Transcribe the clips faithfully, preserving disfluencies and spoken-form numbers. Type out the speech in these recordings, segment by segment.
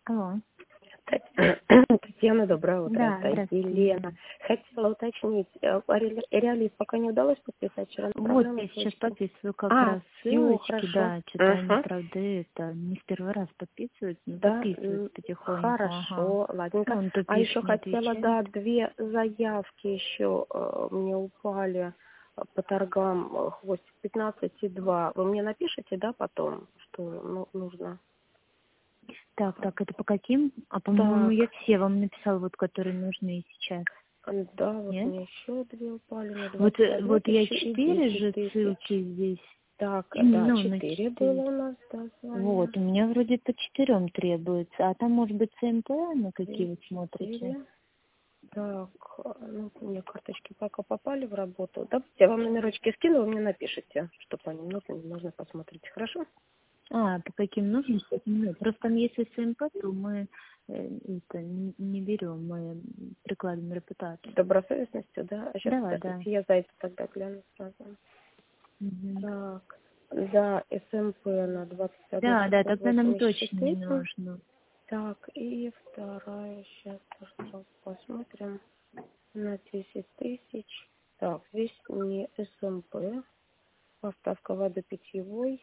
Алло. Татьяна, доброе утро. Да, Это Елена. Хотела уточнить, э, ре- реалист пока не удалось подписать вчера? Вот Проблема я с сейчас почтой. подписываю как А, раз все, ссылочки, хорошо. да, что-то они, Угу. правда, это не в первый раз подписываются, но Да, подписываются м, потихоньку, ага. хорошо, ладненько. Ну, он то А еще пишет, не хотела, отвечает. да, две заявки еще э, мне упали э, по торгам э, хвостик пятнадцать и два. Вы мне напишите, да, потом, что ну, нужно? Так, так, это по каким? А, по-моему, я Так, все вам написала, вот, которые нужны сейчас. м, да, вот Нет? мне еще две упали на Вот, двадцать э, одну вот я тысячу и четыре десять же тысяч. ссылки здесь. Так, да, Ну, на четыре было четыре. у нас, да, с вами. Вот, у меня вроде по четырем требуется. А там, может быть, ЦМП, на какие Три, вы смотрите? четыре. Так, ну, у меня карточки пока попали в работу. Давайте я вам номерочки скину, вы мне напишите, что по ним нужно, не нужно, посмотрите. Хорошо? А, по каким нужно, кстати, нет. Просто там если СМП, то мы э, это не, не берем, мы прикладываем С репутацию. добросовестностью, да? А сейчас, Давай, да. подождите, я за это тогда гляну сразу. Мгм. Так, за СМП на двадцать одну Да, да, шестьсот тогда нам восемьдесят точно не шесть. нужно. Так, и вторая, сейчас сразу посмотрим, на десять тысяч. Так, здесь не СМП, поставка воды питьевой.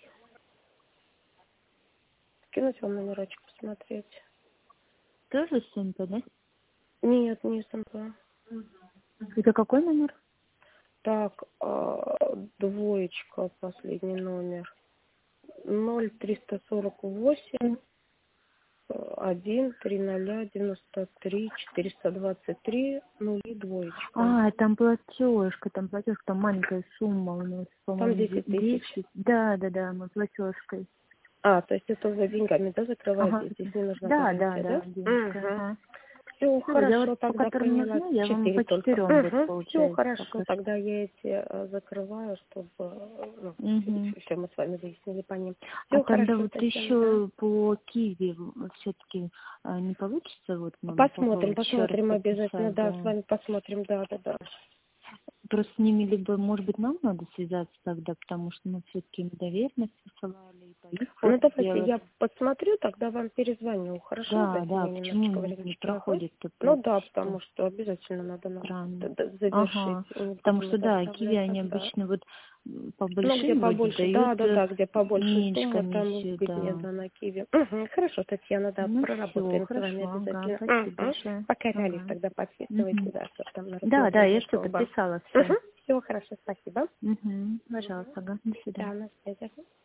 Скинуть вам номерочек посмотреть? Тоже СМП, да? Нет, не СМП. Это какой номер? Так, а, двоечка, последний номер. Ноль триста сорок восемь один три ноль девяносто три четыреста двадцать три нули двоечка. А, там платежка, там платежка, там маленькая сумма у нас, Там по-моему, десять тысяч. десять. Да, да, да, мы платежкой. А, то есть это за деньгами, да, Ага. закрываете? Здесь не нужна Да, да, гарантия, да, да? денежка, Угу. ага. Все Ну, тогда хорошо, вот по тогда которым поняла. нужны, я вам Четыре по только. четырем вот Угу. Все получается хорошо, пока что. тогда я эти э, закрываю, чтобы э, ну, Угу. все мы с вами выяснили по ним. А Все тогда хорошо, вот Татьяна, да? еще по Киеве все-таки не получится вот нам Посмотрим, попробовать еще раз посмотрим обязательно, подписать, да, с да. вами посмотрим, да, да, да. Просто с ними либо, может быть, нам надо связаться тогда, потому что мы все-таки им доверенность высылали, и по их Ну, коду давайте делали. я посмотрю, тогда вам перезвоню. Хорошо, Да, дайте да, мне почему немножечко не, не времечки. Ага. проходит-то Ну да, почта? потому что обязательно надо нам Странно. д- д- завершить. Ага. Не Потому будем что, это да, Киви, оставлять они тогда. обычно вот м, по Ну, где большим вроде побольше, да, дают да, э, да, где побольше меньше сумма, там комиссию, выгоднее, да. да, на Киви. Угу. Хорошо, Татьяна, да, Ну все, проработаем с вами хорошо, ага, обязательно. спасибо Угу. большое. Пока реалист Ага. тогда подписывайте, Мгм. да, что там на Да, да, я рассмотрение что, клуба. подписала Угу. все. Все хорошо, спасибо. Угу. Угу. Пожалуйста, ага, до свидания. Да, на связи.